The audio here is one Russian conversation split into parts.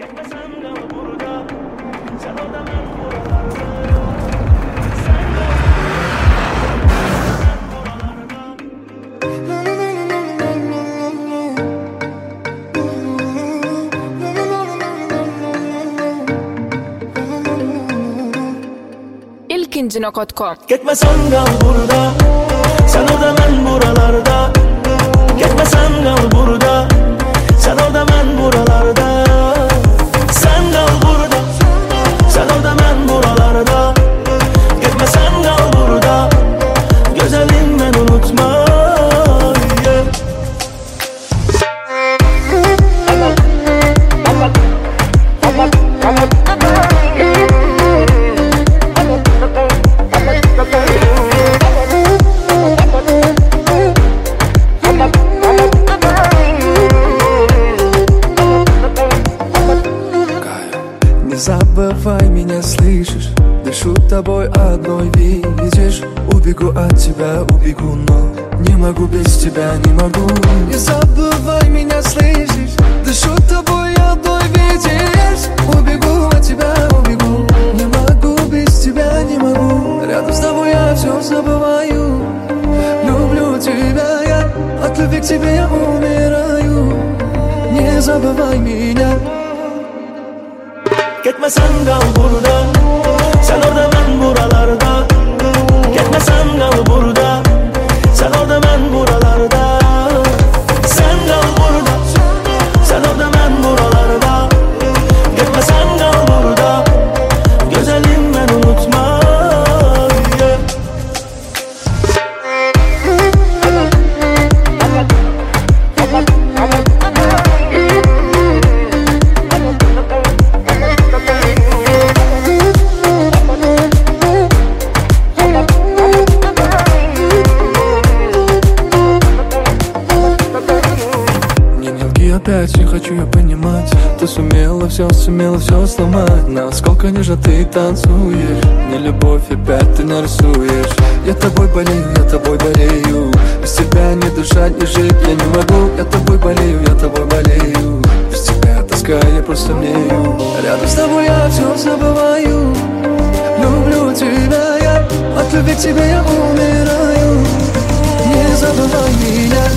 ilkinci.com. Ketmasan qal burada, sen orada men buralarda. Ketmasan qal burada, sen orada men buralarda. Sen qal burada, sen orada men buralarda. Ketmasan qal burada, güzelim men unutma. Не забывай меня, слышишь? Дышу тобой одной, видишь? Убегу от тебя, убегу, но не могу без тебя, не могу. Не забывай меня, слышишь? Дышу тобой одной, видишь? Убегу от тебя, убегу, не могу без тебя, не могу. Рядом с тобой я все забываю. Люблю тебя я, от любви к тебе я умираю. Не забывай меня. Ketmasan qal burada, sen orada men buralarda. Ketmasan qal burada, sen orada men buralarda. Sen qal burada, sen orada men buralarda. Ketmasan qal burada, güzelim men unutma. Опять не хочу я понимать. Ты сумела все сломать. Насколько нежно ты танцуешь. Не любовь опять ты нарисуешь. Я тобой болею. Без тебя не дышать, не жить я не могу. Я тобой болею. Без тебя тоска, я просто мнею. Рядом с тобой я все забываю. Люблю тебя я, от любви к тебе я умираю. Не забывай меня.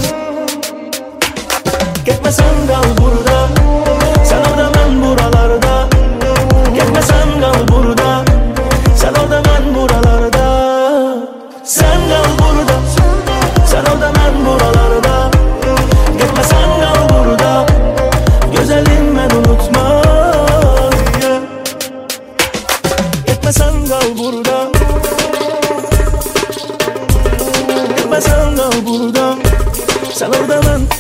Ketmasan qal burada, sen orada men buralarda. Ketmasan qal burada, sen orada men buralarda. Sen qal burada, sen orada men buralarda. Ketmasan qal burada, güzelim men unutma. Ketmasan qal burada, ketmasan qal burada, sen orada men